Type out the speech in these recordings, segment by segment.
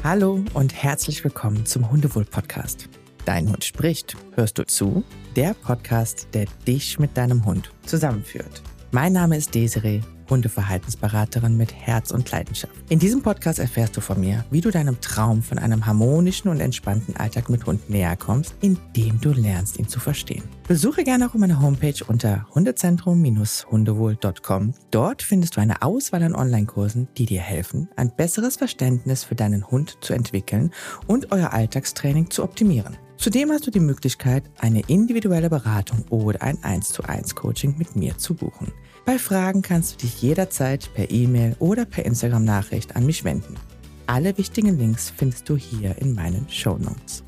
Hallo und herzlich willkommen zum Hundewohl-Podcast. Dein Hund spricht, hörst du zu? Der Podcast, der dich mit deinem Hund zusammenführt. Mein Name ist Desiree, Hundeverhaltensberaterin mit Herz und Leidenschaft. In diesem Podcast erfährst du von mir, wie du deinem Traum von einem harmonischen und entspannten Alltag mit Hund näher kommst, indem du lernst, ihn zu verstehen. Besuche gerne auch meine Homepage unter hundezentrum-hundewohl.com. Dort findest du eine Auswahl an Online-Kursen, die dir helfen, ein besseres Verständnis für deinen Hund zu entwickeln und euer Alltagstraining zu optimieren. Zudem hast du die Möglichkeit, eine individuelle Beratung oder ein 1:1 Coaching mit mir zu buchen. Bei Fragen kannst du dich jederzeit per E-Mail oder per Instagram-Nachricht an mich wenden. Alle wichtigen Links findest du hier in meinen Shownotes.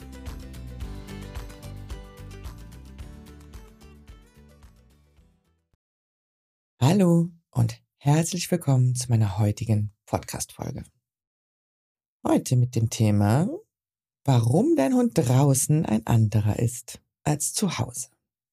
Hallo und herzlich willkommen zu meiner heutigen Podcast-Folge. Heute mit dem Thema: Warum dein Hund draußen ein anderer ist als zu Hause.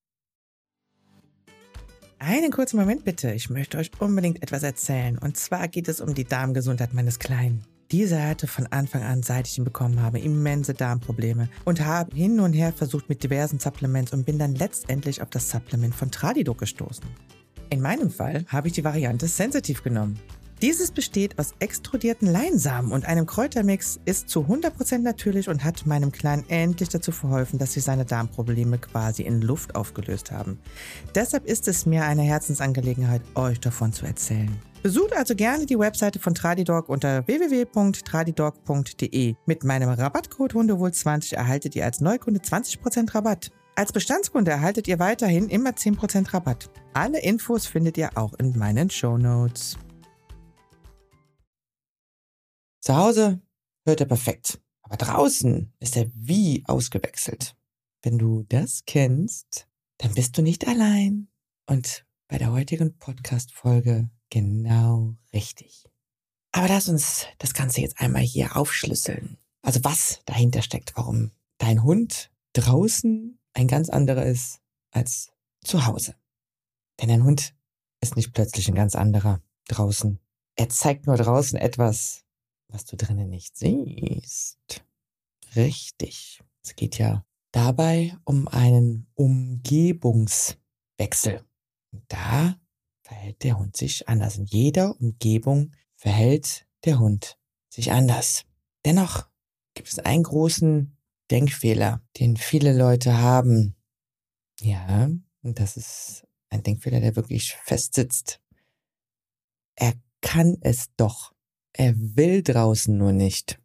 Einen kurzen Moment bitte, ich möchte euch unbedingt etwas erzählen. Und zwar geht es um die Darmgesundheit meines Kleinen. Dieser hatte von Anfang an, seit ich ihn bekommen habe, immense Darmprobleme und habe hin und her versucht mit diversen Supplements und bin dann letztendlich auf das Supplement von Tradidoc gestoßen. In meinem Fall habe ich die Variante Sensitive genommen. Dieses besteht aus extrudierten Leinsamen und einem Kräutermix, ist zu 100% natürlich und hat meinem Kleinen endlich dazu verholfen, dass sich seine Darmprobleme quasi in Luft aufgelöst haben. Deshalb ist es mir eine Herzensangelegenheit, euch davon zu erzählen. Besucht also gerne die Webseite von Tradidoc unter www.tradidoc.de. Mit meinem Rabattcode Hundewohl20 erhaltet ihr als Neukunde 20% Rabatt. Als Bestandskunde erhaltet ihr weiterhin immer 10% Rabatt. Alle Infos findet ihr auch in meinen Shownotes. Zu Hause hört er perfekt, aber draußen ist er wie ausgewechselt. Wenn du das kennst, dann bist du nicht allein und bei der heutigen Podcast-Folge genau richtig. Aber lass uns das Ganze jetzt einmal hier aufschlüsseln. Also was dahinter steckt, warum dein Hund draußen ein ganz anderer ist als zu Hause. Denn dein Hund ist nicht plötzlich ein ganz anderer draußen. Er zeigt nur draußen etwas, was du drinnen nicht siehst. Richtig. Es geht ja dabei um einen Umgebungswechsel. Und da verhält der Hund sich anders. In jeder Umgebung verhält der Hund sich anders. Dennoch gibt es einen großen Denkfehler, den viele Leute haben. Ja, und das ist ein Denkfehler, der wirklich festsitzt. Er kann es doch. Er will draußen nur nicht.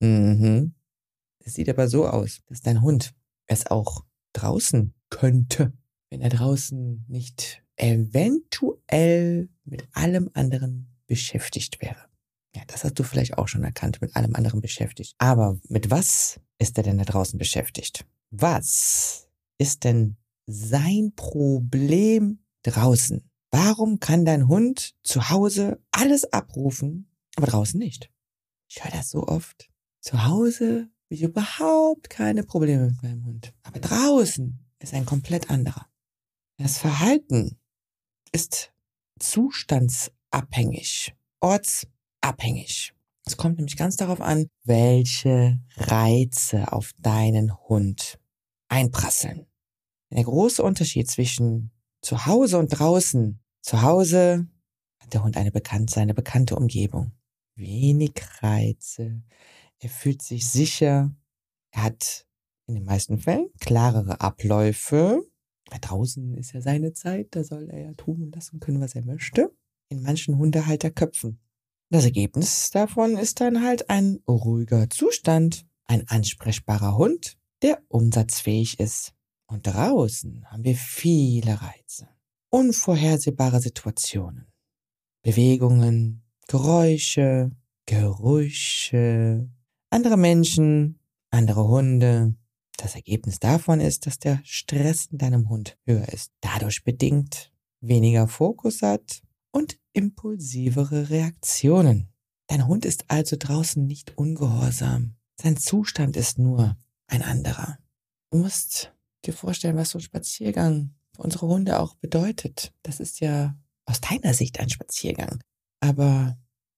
Es sieht aber so aus, dass dein Hund es auch draußen könnte, wenn er draußen nicht eventuell mit allem anderen beschäftigt wäre. Ja, das hast du vielleicht auch schon erkannt, mit allem anderen beschäftigt. Aber mit was ist er denn da draußen beschäftigt? Was ist denn sein Problem draußen? Warum kann dein Hund zu Hause alles abrufen, aber draußen nicht? Ich höre das so oft. Zu Hause habe ich überhaupt keine Probleme mit meinem Hund. Aber draußen ist ein komplett anderer. Das Verhalten ist zustandsabhängig, ortsabhängig. Es kommt nämlich ganz darauf an, welche Reize auf deinen Hund einprasseln. Der große Unterschied zwischen zu Hause und draußen. Zu Hause hat der Hund seine bekannte Umgebung. Wenig Reize. Er fühlt sich sicher. Er hat in den meisten Fällen klarere Abläufe. Weil draußen ist ja seine Zeit. Da soll er ja tun und lassen können, was er möchte. In manchen Hundehalterköpfen. Das Ergebnis davon ist dann halt ein ruhiger Zustand. Ein ansprechbarer Hund, der umsatzfähig ist. Und draußen haben wir viele Reize. Unvorhersehbare Situationen. Bewegungen, Geräusche, Gerüche, andere Menschen, andere Hunde. Das Ergebnis davon ist, dass der Stress in deinem Hund höher ist. Dadurch bedingt weniger Fokus hat und impulsivere Reaktionen. Dein Hund ist also draußen nicht ungehorsam. Sein Zustand ist nur ein anderer. Du musst dir vorstellen, was so ein Spaziergang für unsere Hunde auch bedeutet. Das ist ja aus deiner Sicht ein Spaziergang. Aber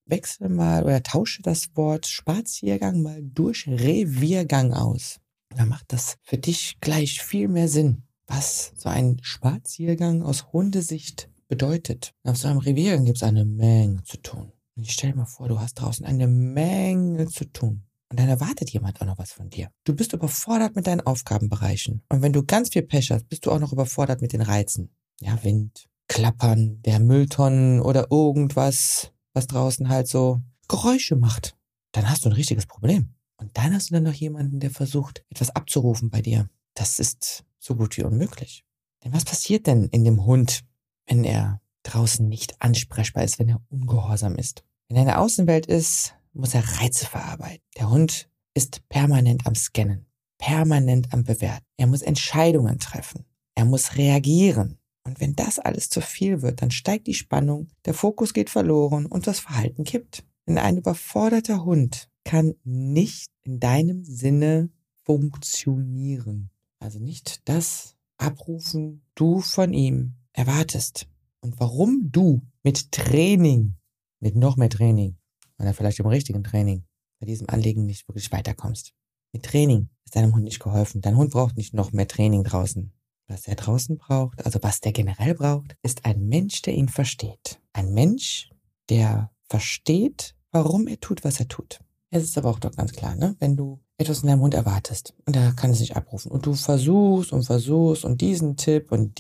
wechsle mal oder tausche das Wort Spaziergang mal durch Reviergang aus. Dann macht das für dich gleich viel mehr Sinn, was so ein Spaziergang aus Hundesicht bedeutet. Auf so einem Reviergang gibt es eine Menge zu tun. Und ich stell dir mal vor, du hast draußen eine Menge zu tun. Und dann erwartet jemand auch noch was von dir. Du bist überfordert mit deinen Aufgabenbereichen. Und wenn du ganz viel Pech hast, bist du auch noch überfordert mit den Reizen. Ja, Wind, Klappern der Mülltonnen oder irgendwas, was draußen halt so Geräusche macht. Dann hast du ein richtiges Problem. Und dann hast du dann noch jemanden, der versucht, etwas abzurufen bei dir. Das ist so gut wie unmöglich. Denn was passiert denn in dem Hund, wenn er draußen nicht ansprechbar ist, wenn er ungehorsam ist? Wenn er in der Außenwelt ist, muss er Reize verarbeiten. Der Hund ist permanent am Scannen, permanent am Bewerten. Er muss Entscheidungen treffen. Er muss reagieren. Und wenn das alles zu viel wird, dann steigt die Spannung, der Fokus geht verloren und das Verhalten kippt. Denn ein überforderter Hund kann nicht in deinem Sinne funktionieren. Also nicht das abrufen, du von ihm erwartest. Und warum du mit Training, mit noch mehr Training, oder vielleicht im richtigen Training, bei diesem Anliegen nicht wirklich weiterkommst. Mit Training ist deinem Hund nicht geholfen. Dein Hund braucht nicht noch mehr Training draußen. Was er draußen braucht, also was der generell braucht, ist ein Mensch, der ihn versteht. Ein Mensch, der versteht, warum er tut, was er tut. Es ist aber auch doch ganz klar, ne? Wenn du etwas von deinem Hund erwartest und er kann es nicht abrufen und du versuchst und diesen Tipp und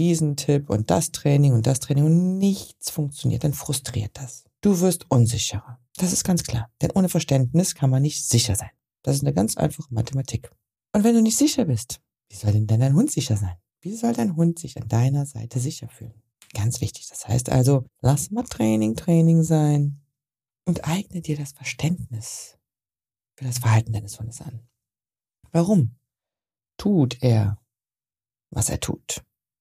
das Training und nichts funktioniert, dann frustriert das. Du wirst unsicherer. Das ist ganz klar. Denn ohne Verständnis kann man nicht sicher sein. Das ist eine ganz einfache Mathematik. Und wenn du nicht sicher bist, wie soll denn dein Hund sicher sein? Wie soll dein Hund sich an deiner Seite sicher fühlen? Ganz wichtig. Das heißt also, lass mal Training sein und eigne dir das Verständnis für das Verhalten deines Hundes an. Warum tut er, was er tut?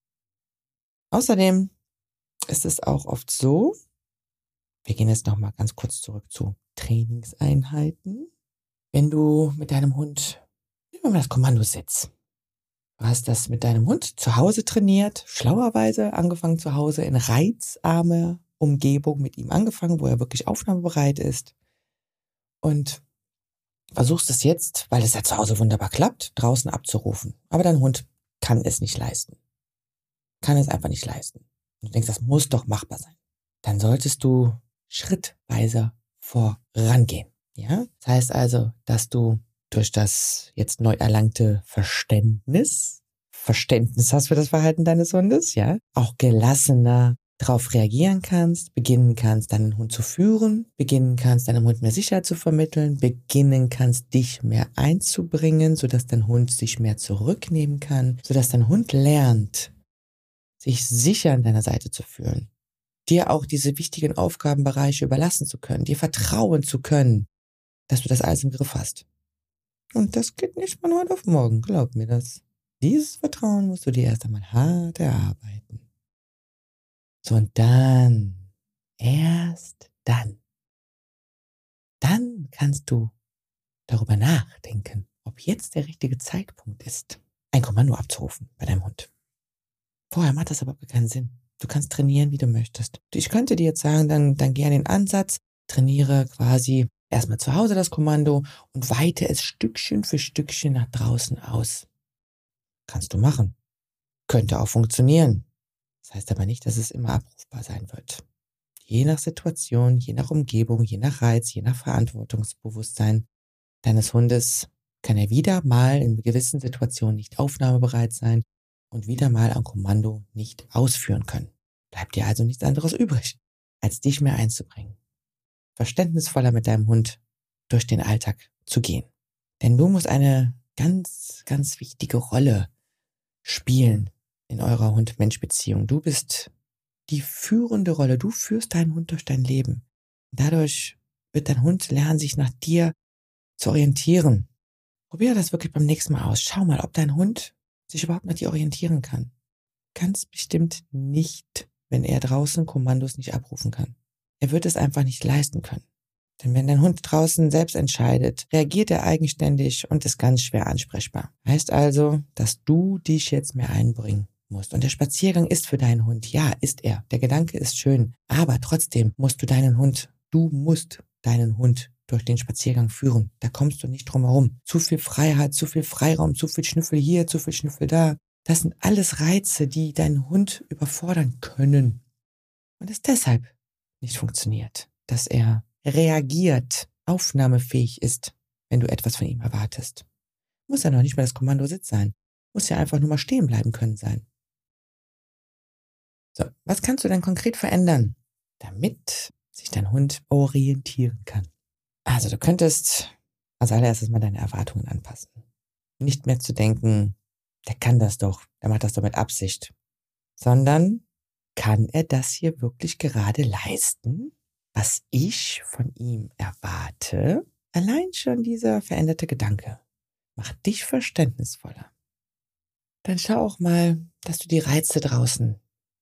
Außerdem ist es auch oft so, wir gehen jetzt nochmal ganz kurz zurück zu Trainingseinheiten. Wenn du mit deinem Hund, nehmen wir mal das Kommandositz. Du hast das mit deinem Hund zu Hause trainiert, schlauerweise angefangen zu Hause in reizarme Umgebung mit ihm angefangen, wo er wirklich aufnahmebereit ist. Und versuchst es jetzt, weil es ja zu Hause wunderbar klappt, draußen abzurufen. Aber dein Hund kann es nicht leisten. Kann es einfach nicht leisten. Und du denkst, das muss doch machbar sein. Dann solltest du schrittweise vorangehen. Ja? Das heißt also, dass du durch das jetzt neu erlangte Verständnis hast für das Verhalten deines Hundes, ja, auch gelassener darauf reagieren kannst, beginnen kannst, deinen Hund zu führen, beginnen kannst, deinem Hund mehr Sicherheit zu vermitteln, beginnen kannst, dich mehr einzubringen, sodass dein Hund sich mehr zurücknehmen kann, sodass dein Hund lernt, sich sicher an deiner Seite zu fühlen, dir auch diese wichtigen Aufgabenbereiche überlassen zu können, dir vertrauen zu können, dass du das alles im Griff hast. Und das geht nicht von heute auf morgen, glaub mir das. Dieses Vertrauen musst du dir erst einmal hart erarbeiten. So, und erst dann kannst du darüber nachdenken, ob jetzt der richtige Zeitpunkt ist, ein Kommando abzurufen bei deinem Hund. Vorher macht das aber keinen Sinn. Du kannst trainieren, wie du möchtest. Ich könnte dir jetzt sagen, dann geh an den Ansatz, trainiere quasi erstmal zu Hause das Kommando und weite es Stückchen für Stückchen nach draußen aus. Kannst du machen. Könnte auch funktionieren. Das heißt aber nicht, dass es immer abrufbar sein wird. Je nach Situation, je nach Umgebung, je nach Reiz, je nach Verantwortungsbewusstsein deines Hundes kann er wieder mal in gewissen Situationen nicht aufnahmebereit sein und wieder mal ein Kommando nicht ausführen können. Bleibt dir also nichts anderes übrig, als dich mehr einzubringen. Verständnisvoller mit deinem Hund durch den Alltag zu gehen. Denn du musst eine ganz, ganz wichtige Rolle spielen in eurer Hund-Mensch-Beziehung. Du bist die führende Rolle. Du führst deinen Hund durch dein Leben. Dadurch wird dein Hund lernen, sich nach dir zu orientieren. Probier das wirklich beim nächsten Mal aus. Schau mal, ob dein Hund sich überhaupt nach dir orientieren kann. Ganz bestimmt nicht, wenn er draußen Kommandos nicht abrufen kann. Er wird es einfach nicht leisten können. Denn wenn dein Hund draußen selbst entscheidet, reagiert er eigenständig und ist ganz schwer ansprechbar. Heißt also, dass du dich jetzt mehr einbringen musst. Und der Spaziergang ist für deinen Hund. Ja, ist er. Der Gedanke ist schön. Aber trotzdem musst du musst deinen Hund durch den Spaziergang führen. Da kommst du nicht drum herum. Zu viel Freiheit, zu viel Freiraum, zu viel Schnüffel hier, zu viel Schnüffel da. Das sind alles Reize, die deinen Hund überfordern können. Und es deshalb nicht funktioniert, dass er reagiert, aufnahmefähig ist, wenn du etwas von ihm erwartest. Muss ja noch nicht mal das Kommandositz sein. Muss ja einfach nur mal stehen bleiben können sein. So, was kannst du denn konkret verändern, damit sich dein Hund orientieren kann? Also du könntest als allererstes mal deine Erwartungen anpassen. Nicht mehr zu denken, der kann das doch, der macht das doch mit Absicht. Sondern, kann er das hier wirklich gerade leisten, was ich von ihm erwarte? Allein schon dieser veränderte Gedanke macht dich verständnisvoller. Dann schau auch mal, dass du die Reize draußen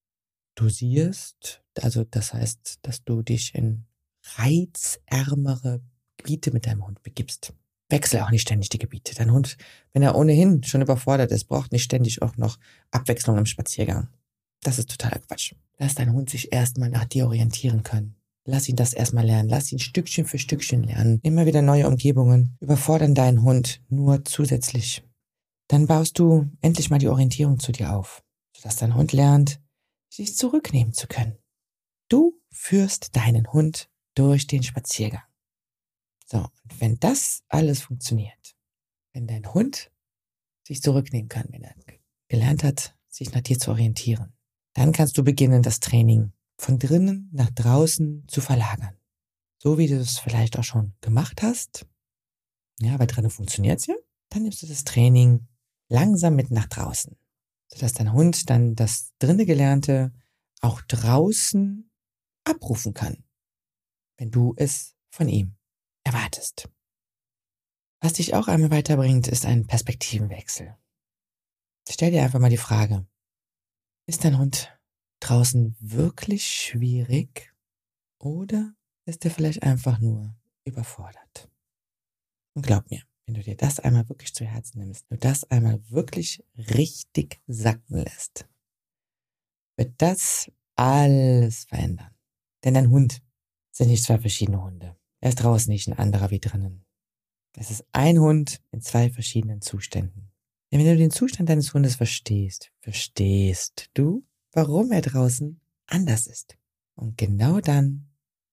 dosierst. Also das heißt, dass du dich in reizärmere Gebiete mit deinem Hund begibst. Wechsle auch nicht ständig die Gebiete. Dein Hund, wenn er ohnehin schon überfordert ist, braucht nicht ständig auch noch Abwechslung im Spaziergang. Das ist totaler Quatsch. Lass deinen Hund sich erstmal nach dir orientieren können. Lass ihn das erstmal lernen. Lass ihn Stückchen für Stückchen lernen. Immer wieder neue Umgebungen überfordern deinen Hund nur zusätzlich. Dann baust du endlich mal die Orientierung zu dir auf, sodass dein Hund lernt, sich zurücknehmen zu können. Du führst deinen Hund durch den Spaziergang. So, und wenn das alles funktioniert, wenn dein Hund sich zurücknehmen kann, wenn er gelernt hat, sich nach dir zu orientieren, dann kannst du beginnen, das Training von drinnen nach draußen zu verlagern. So wie du es vielleicht auch schon gemacht hast. Ja, weil drinnen funktioniert's ja. Dann nimmst du das Training langsam mit nach draußen, sodass dein Hund dann das drinnen Gelernte auch draußen abrufen kann, wenn du es von ihm erwartest. Was dich auch einmal weiterbringt, ist ein Perspektivenwechsel. Stell dir einfach mal die Frage, ist dein Hund draußen wirklich schwierig oder ist er vielleicht einfach nur überfordert? Und glaub mir, wenn du dir das einmal wirklich zu Herzen nimmst, wenn du das einmal wirklich richtig sacken lässt, wird das alles verändern. Denn dein Hund sind nicht zwei verschiedene Hunde. Er ist draußen nicht ein anderer wie drinnen. Es ist ein Hund in zwei verschiedenen Zuständen. Denn wenn du den Zustand deines Hundes verstehst du, warum er draußen anders ist. Und genau dann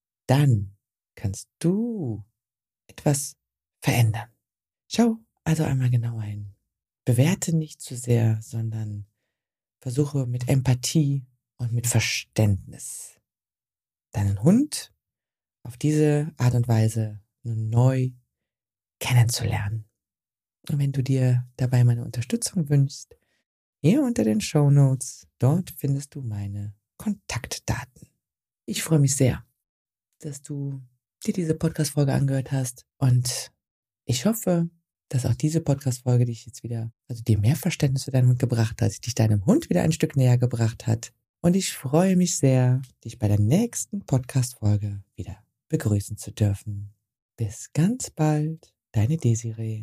kannst du etwas verändern. Schau also einmal genauer hin. Bewerte nicht zu sehr, sondern versuche mit Empathie und mit Verständnis deinen Hund auf diese Art und Weise neu kennenzulernen. Und wenn du dir dabei meine Unterstützung wünschst, hier unter den Shownotes, dort findest du meine Kontaktdaten. Ich freue mich sehr, dass du dir diese Podcast-Folge angehört hast und ich hoffe, dass auch diese Podcast-Folge dich jetzt wieder, also dir mehr Verständnis für deinen Hund gebracht hat, dich deinem Hund wieder ein Stück näher gebracht hat. Und ich freue mich sehr, dich bei der nächsten Podcast-Folge wieder begrüßen zu dürfen. Bis ganz bald, deine Desiree.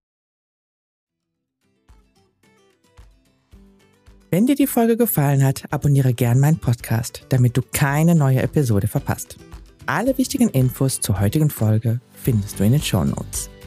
Wenn dir die Folge gefallen hat, abonniere gern meinen Podcast, damit du keine neue Episode verpasst. Alle wichtigen Infos zur heutigen Folge findest du in den Shownotes.